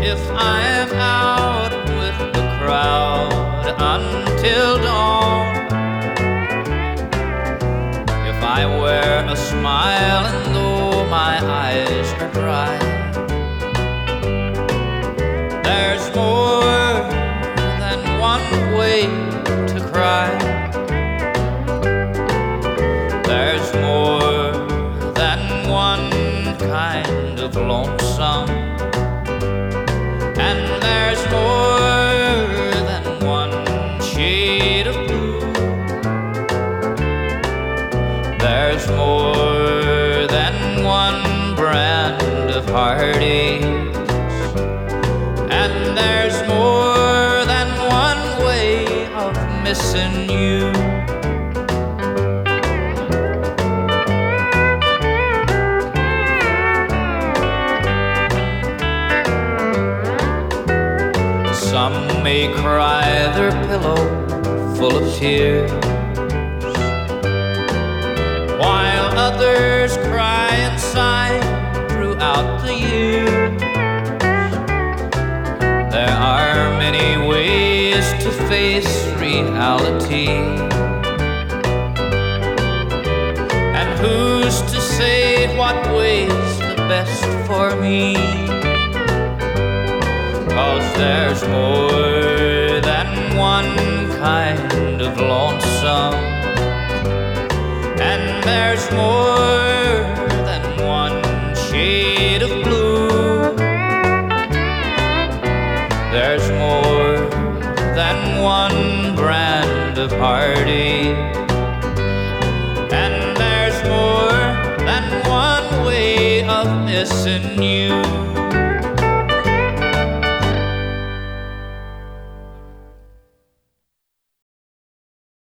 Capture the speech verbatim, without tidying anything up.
if I'm out with the crowd until dawn, if I wear a smile and though my eyes are dry, there's more than one way to cry. There's more than one kind of lonesome, and there's more than one shade of blue. There's more than one brand of heartaches, and there's more than one way of missing you. Some may cry their pillow full of tears, while others cry and sigh throughout the years. There are many ways to face reality, and who's to say what way's the best for me? 'Cause there's more than one kind of lonesome, and there's more than one shade of blue. There's more than one brand of heartache, and there's more than one way of missing you.